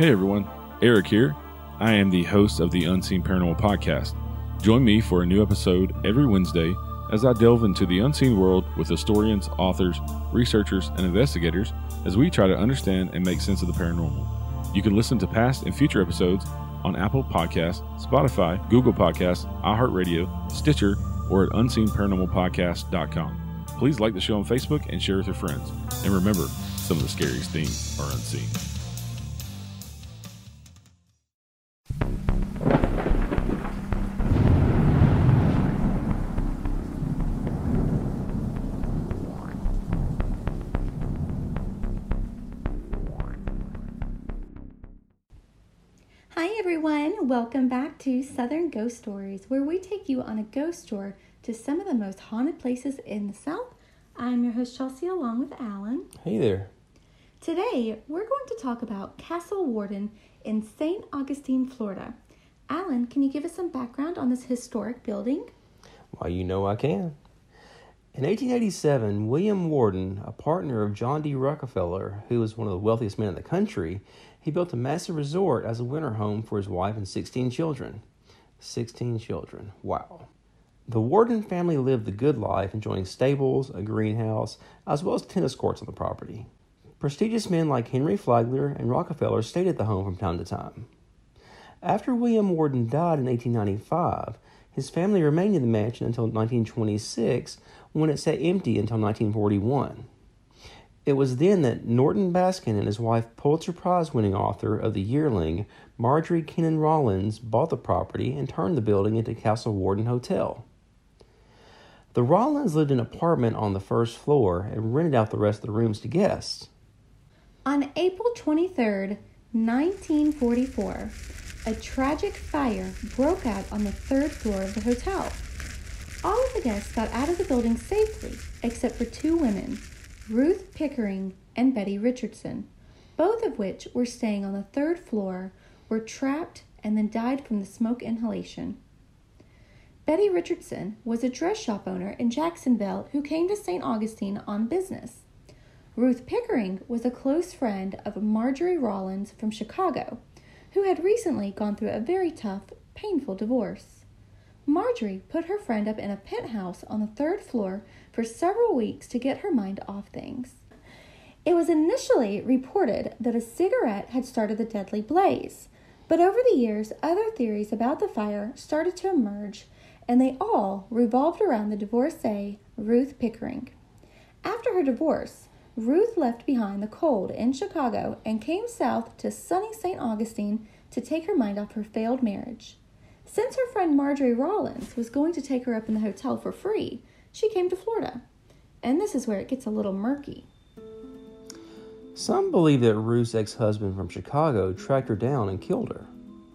Hey everyone, Eric here. I am the host of the Unseen Paranormal Podcast. Join me for a new episode every Wednesday as I delve into the unseen world with historians, authors, researchers, and investigators as we try to understand and make sense of the paranormal. You can listen to past and future episodes on Apple Podcasts, Spotify, Google Podcasts, iHeartRadio, Stitcher, or at unseenparanormalpodcast.com. Please like the show on Facebook and share with your friends. And remember, some of the scariest things are unseen. Hi everyone, welcome back to Southern Ghost Stories, where we take you on a ghost tour to some of the most haunted places in the South. I'm your host Chelsea along with Alan. Hey there. Today, we're going to talk about Castle Warden in St. Augustine, Florida. Alan, can you give us some background on this historic building? Why, you know I can. In 1887, William Warden, a partner of John D. Rockefeller, who was one of the wealthiest men in the country, he built a massive resort as a winter home for his wife and 16 children. 16 children. Wow. The Warden family lived the good life, enjoying stables, a greenhouse, as well as tennis courts on the property. Prestigious men like Henry Flagler and Rockefeller stayed at the home from time to time. After William Warden died in 1895, his family remained in the mansion until 1926, when it sat empty until 1941. It was then that Norton Baskin and his wife, Pulitzer Prize-winning author of The Yearling, Marjorie Kennan Rollins, bought the property and turned the building into Castle Warden Hotel. The Rollins lived in an apartment on the first floor and rented out the rest of the rooms to guests. On April 23rd, 1944, a tragic fire broke out on the third floor of the hotel. All of the guests got out of the building safely, except for two women, Ruth Pickering and Betty Richardson, both of which were staying on the third floor, were trapped and then died from the smoke inhalation. Betty Richardson was a dress shop owner in Jacksonville who came to St. Augustine on business. Ruth Pickering was a close friend of Marjorie Rollins from Chicago, who had recently gone through a very tough, painful divorce. Marjorie put her friend up in a penthouse on the third floor for several weeks to get her mind off things. It was initially reported that a cigarette had started the deadly blaze, but over the years, other theories about the fire started to emerge, and they all revolved around the divorcee, Ruth Pickering. After her divorce, Ruth left behind the cold in Chicago and came south to sunny St. Augustine to take her mind off her failed marriage. Since her friend Marjorie Rollins was going to take her up in the hotel for free, she came to Florida. And this is where it gets a little murky. Some believe that Ruth's ex-husband from Chicago tracked her down and killed her.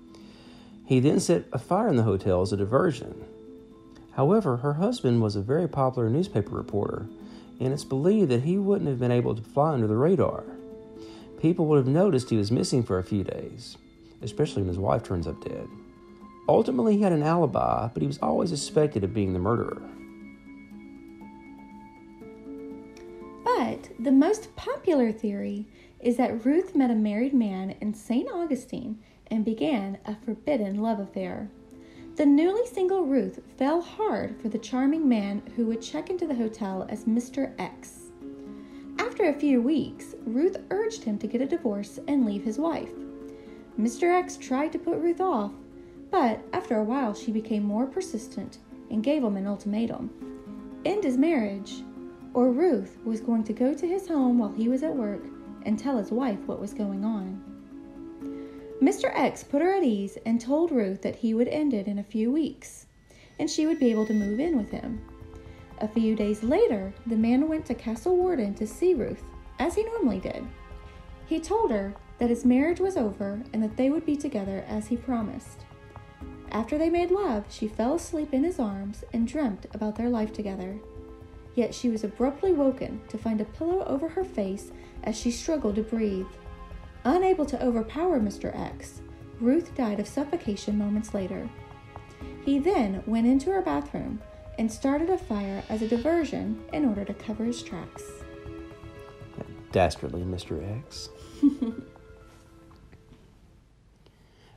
He then set a fire in the hotel as a diversion. However, her husband was a very popular newspaper reporter, and it's believed that he wouldn't have been able to fly under the radar. People would have noticed he was missing for a few days, especially when his wife turns up dead. Ultimately, he had an alibi, but he was always suspected of being the murderer. But the most popular theory is that Ruth met a married man in St. Augustine and began a forbidden love affair. The newly single Ruth fell hard for the charming man who would check into the hotel as Mr. X. After a few weeks, Ruth urged him to get a divorce and leave his wife. Mr. X tried to put Ruth off, but after a while she became more persistent and gave him an ultimatum. End his marriage, or Ruth was going to go to his home while he was at work and tell his wife what was going on. Mr. X put her at ease and told Ruth that he would end it in a few weeks, and she would be able to move in with him. A few days later, the man went to Castle Warden to see Ruth, as he normally did. He told her that his marriage was over and that they would be together as he promised. After they made love, she fell asleep in his arms and dreamt about their life together. Yet she was abruptly woken to find a pillow over her face as she struggled to breathe. Unable to overpower Mr. X, Ruth died of suffocation moments later. He then went into her bathroom and started a fire as a diversion in order to cover his tracks. Dastardly Mr. X.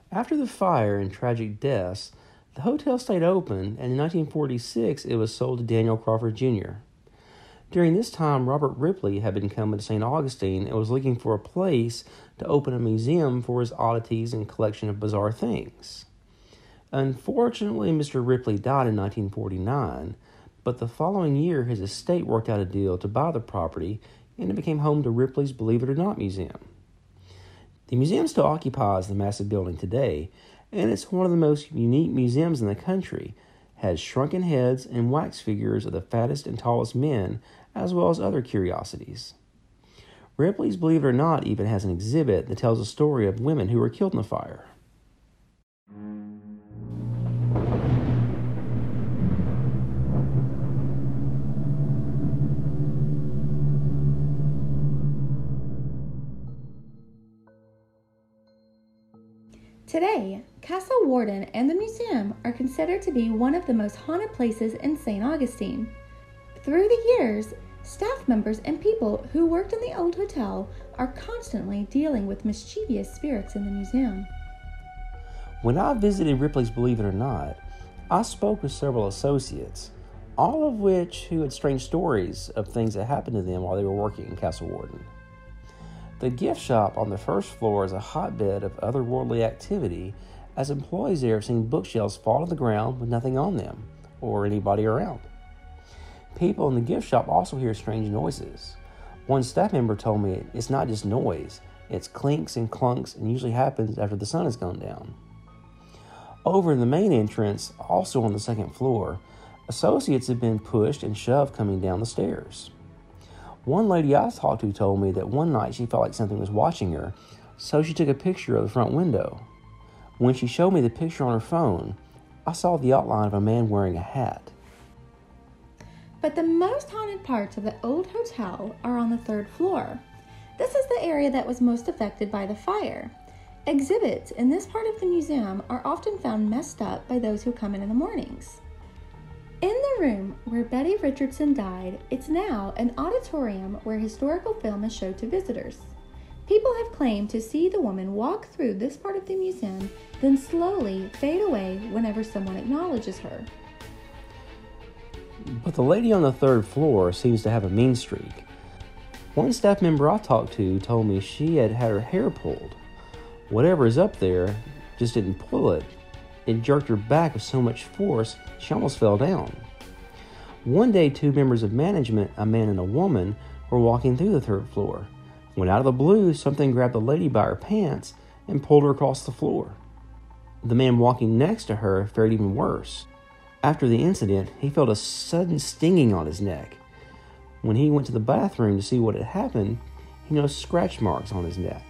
After the fire and tragic deaths, the hotel stayed open, and in 1946 it was sold to Daniel Crawford Jr. During this time, Robert Ripley had been coming to St. Augustine and was looking for a place to open a museum for his oddities and collection of bizarre things. Unfortunately, Mr. Ripley died in 1949, but the following year his estate worked out a deal to buy the property, and it became home to Ripley's Believe It or Not Museum. The museum still occupies the massive building today, and it's one of the most unique museums in the country. It has shrunken heads and wax figures of the fattest and tallest men, as well as other curiosities. Ripley's Believe It or Not even has an exhibit that tells a story of women who were killed in the fire. Today, Castle Warden and the museum are considered to be one of the most haunted places in St. Augustine. Through the years, staff members and people who worked in the old hotel are constantly dealing with mischievous spirits in the museum. When I visited Ripley's Believe It or Not, I spoke with several associates, all of which who had strange stories of things that happened to them while they were working in Castle Warden. The gift shop on the first floor is a hotbed of otherworldly activity, as employees there have seen bookshelves fall to the ground with nothing on them, or anybody around. People in the gift shop also hear strange noises. One staff member told me it's not just noise, it's clinks and clunks, and usually happens after the sun has gone down. Over in the main entrance, also on the second floor, associates have been pushed and shoved coming down the stairs. One lady I talked to told me that one night she felt like something was watching her, so she took a picture of the front window. When she showed me the picture on her phone, I saw the outline of a man wearing a hat. But the most haunted parts of the old hotel are on the third floor. This is the area that was most affected by the fire. Exhibits in this part of the museum are often found messed up by those who come in the mornings. In the room where Betty Richardson died, it's now an auditorium where historical film is showed to visitors. People have claimed to see the woman walk through this part of the museum, then slowly fade away whenever someone acknowledges her. But the lady on the third floor seems to have a mean streak. One staff member I talked to told me she had her hair pulled. Whatever is up there just didn't pull it. It jerked her back with so much force, she almost fell down. One day, two members of management, a man and a woman, were walking through the third floor. When out of the blue, something grabbed the lady by her pants and pulled her across the floor. The man walking next to her fared even worse. After the incident, he felt a sudden stinging on his neck. When he went to the bathroom to see what had happened, he noticed scratch marks on his neck.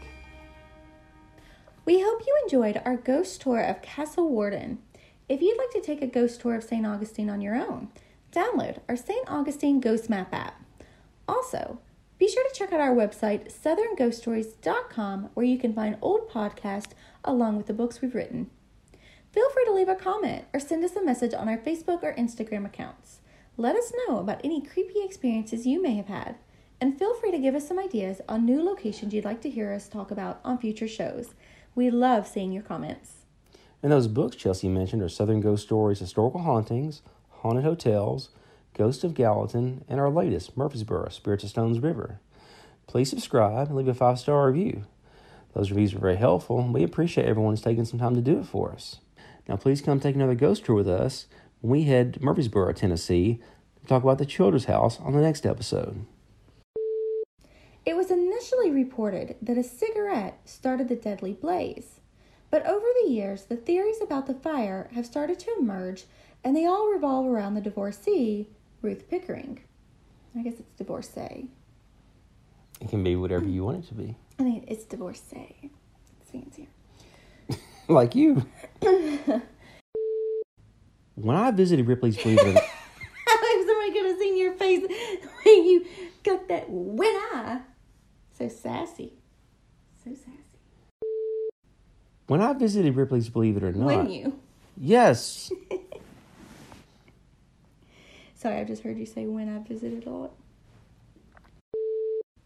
We hope you enjoyed our ghost tour of Castle Warden. If you'd like to take a ghost tour of St. Augustine on your own, download our St. Augustine Ghost Map app. Also, be sure to check out our website, southernghoststories.com, where you can find old podcasts along with the books we've written. Feel free to leave a comment or send us a message on our Facebook or Instagram accounts. Let us know about any creepy experiences you may have had, and feel free to give us some ideas on new locations you'd like to hear us talk about on future shows. We love seeing your comments. And those books Chelsea mentioned are Southern Ghost Stories, Historical Hauntings, Haunted Hotels, Ghost of Gallatin, and our latest, Murfreesboro, Spirits of Stones River. Please subscribe and leave a 5-star review. Those reviews are very helpful, and we appreciate everyone who's taking some time to do it for us. Now please come take another ghost tour with us when we head to Murfreesboro, Tennessee, to talk about the Children's House on the next episode. It was initially reported that a cigarette started the deadly blaze, but over the years, the theories about the fire have started to emerge, and they all revolve around the divorcee, Ruth Pickering. I guess it's divorcee. It can be whatever you want it to be. I think it's divorcee. It's fancier. Like you. When I visited Ripley's Believe It or Not... How somebody could have seen your face when you got that when I... So sassy. So sassy. When I visited Ripley's Believe It or Not... When you? Yes. Sorry, I just heard you say when I visited a lot.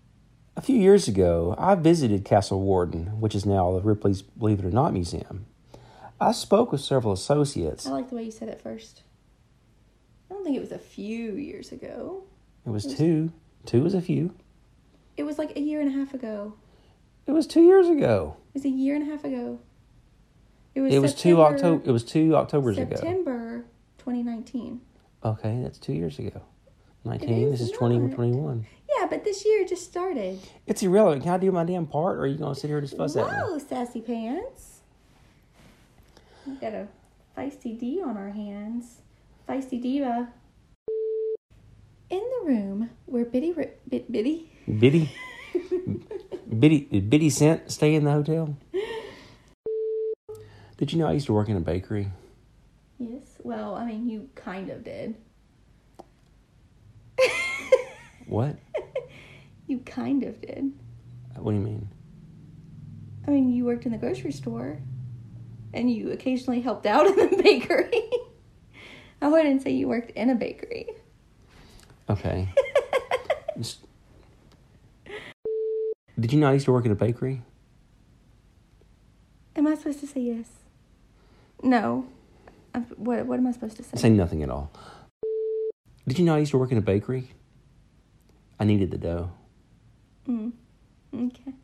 A few years ago, I visited Castle Warden, which is now the Ripley's Believe It or Not Museum. I spoke with several associates. I like the way you said it first. I don't think it was a few years ago. It was 2. 2 was a few. It was like a year and a half ago. It was 2 years ago. It was a year and a half ago. It was 2 Octobers ago. September 2019. Okay, that's 2 years ago. 19. This is 2021. Yeah, but this year just started. It's irrelevant. Can I do my damn part, or are you going to sit here and just fuss at me? Whoa, sassy pants. We've got a feisty D on our hands. Feisty diva. In the room where Biddy? Did Biddy Cent stay in the hotel? Did you know I used to work in a bakery? Yes. Well, I mean, you kind of did. What? You kind of did. What do you mean? I mean, you worked in the grocery store, and you occasionally helped out in the bakery. I wouldn't say you worked in a bakery. Okay. Did you know I used to work in a bakery? Am I supposed to say yes? No. What am I supposed to say? Say nothing at all. Did you know I used to work in a bakery? I needed the dough. Okay.